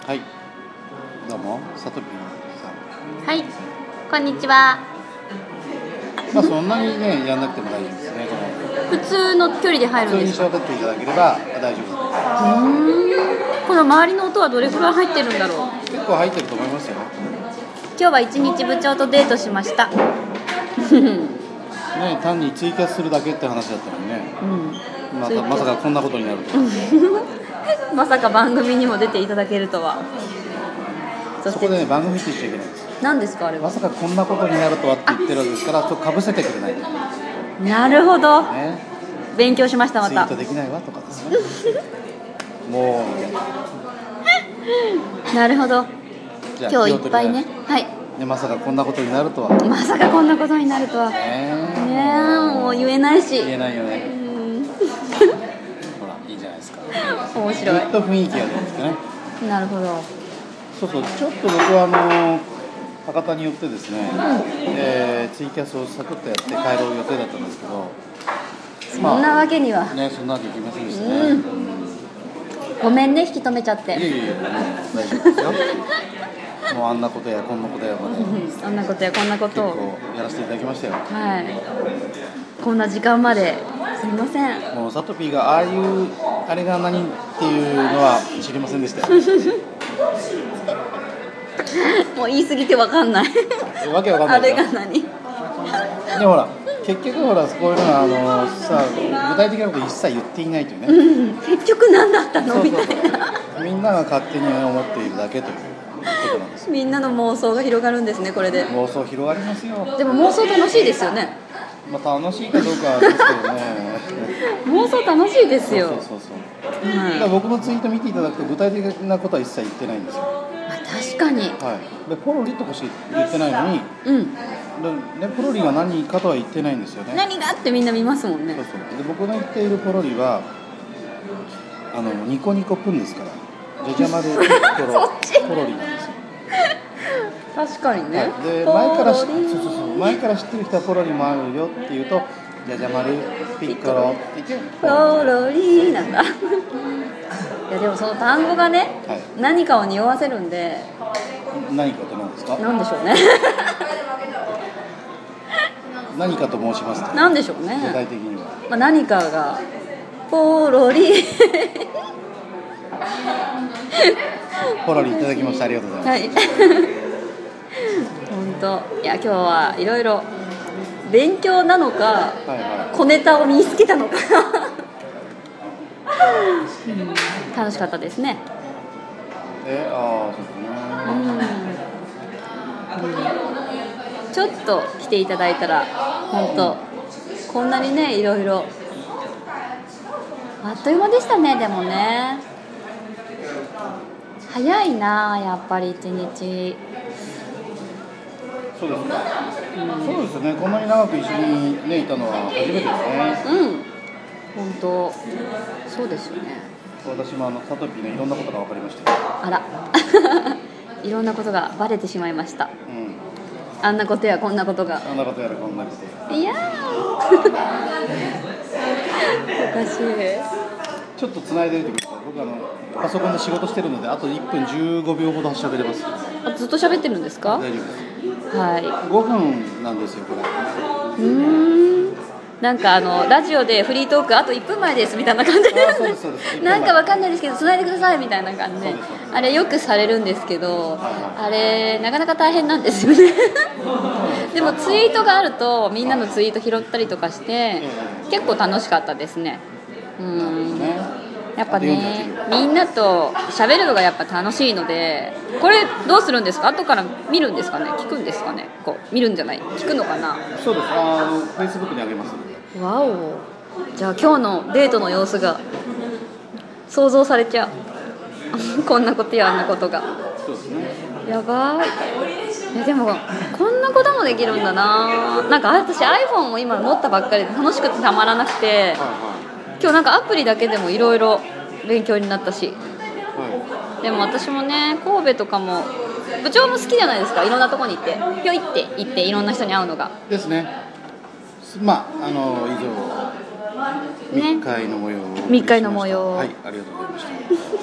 はい、どうも、さとぴーはい、こんにちは。 さん。そんなにね、やんなくても大丈夫ですね。 普通の距離で入るんですか？ 普通に喋っていただければ大丈夫です。 この周りの音はどれくらい入ってるんだろう。 結構入ってると思いますよ。 今日は一日部長とデートしました。 ね、単にツイキャスするだけって話だったのにね。まさかこんなことになるとは。 まさか番組にも出ていただけるとは。 そこでね、番組って言っちゃいけないんです。 何ですかあれは。 まさかこんなことになるとはって言ってるわけですから、ちょっとかぶせてくれないと。 なるほど、 ね、 勉強しました。またツイートできないわとかですね。もうみたいな。 なるほど。今日いっぱいね。はい。 ね、まさかこんなことになるとは。 まさかこんなことになるとは。ねえ、もう言えないし。 言えないよね。ほら、いいじゃないですか。 面白い。 ずっと雰囲気が出てきてね。 なるほど。 そうそう、ちょっと僕は博多によってですね、ツイキャスをサクッとやって帰る予定だったんですけど、 そんなわけには、 ね、そんなわけいきませんでしたね。 ごめんね、引き止めちゃって。 いやいやいや、大丈夫ですよ。もうあんなことやこんなことやまであんなことやこんなことを結構やらせていただきましたよ。 はい。こんな時間まですみません。 もうサトピーがああいうあれが何っていうのは知りませんでしたよ。 もう言い過ぎてわかんない。 わけわかんないあれが何？ でほら結局ほらこういうのはさ具体的なこと一切言っていないというね。 結局何だったのみたいな。 みんなが勝手に思っているだけということなんです。 みんなの妄想が広がるんですね、これで。 妄想広がりますよ。 でも妄想楽しいですよね。 まあ楽しいかどうかはですけどね。 妄想楽しいですよ。 だから僕のツイート見ていただくと具体的なことは一切言ってないんですよ。 確かに。 はい。でポロリとかしか言ってないのに、でポロリが何かとは言ってないんですよね。 何がってみんな見ますもんね。 そうそう。で僕の言っているポロリはニコニコプンですから、じゃじゃ丸ピッコロポロリなんですよ。 確かにね。 はい、で前から知ってる人はポロリもあるよって言うと、じゃじゃ丸ピッコロって言ってポロリなんだ。いやでもその単語がね、 はい、 何かを匂わせるんで。 何かと何ですか？ なんでしょうね。 何かと申しますと。 なんでしょうね。 具体的には。 まあ何かがポロリ。 ポロリいただきました。ありがとうございます。 はい。本当。いや今日はいろいろ勉強なのか、小ネタを身につけたのか。楽しかったですね。 そうですね。 ちょっと来ていただいたら本当、こんなにねいろいろあっという間でしたね。でもね早いなやっぱり一日。 そうですね。そうですね。こんなに長く一緒にねいたのは初めてですね。 本当そうですよね。 私もサトピーのいろんなことが分かりましたよ。 あら。いろんなことがバレてしまいました。あんなことやこんなことが。 あんなことやらこんなことや。 いやー。おかしい。 ちょっと繋いでるときですか。僕パソコンで仕事してるのであと1分15秒ほど喋れます。 ずっと喋ってるんですか？ 大丈夫です。 はい。 5分なんですよこれ。 なんかラジオでフリートークあと1分前ですみたいな感じで。 そうですそうです。 なんかわかんないですけど繋いでくださいみたいな感じで、あれよくされるんですけど、あれなかなか大変なんですよね。でもツイートがあるとみんなのツイート拾ったりとかして結構楽しかったですね。やっぱねみんなと喋るのがやっぱ楽しいので、これどうするんですか？後から見るんですかね？聞くんですかね？こう見るんじゃない聞くのかな？ そうです。Facebook にあげます。 わお。じゃあ今日のデートの様子が想像されちゃう。こんなことやあんなことが。 そうですね。 やばい。でもこんなこともできるんだな。なんか私 iPhone を今持ったばっかりで楽しくてたまらなくて、今日なんかアプリだけでもいろいろ勉強になったし、でも私もね神戸とかも部長も好きじゃないですか。いろんなとこに行ってぴょいって行っていろんな人に会うのがですね。まあ以上密会の模様を密会の模様はい、ありがとうございました。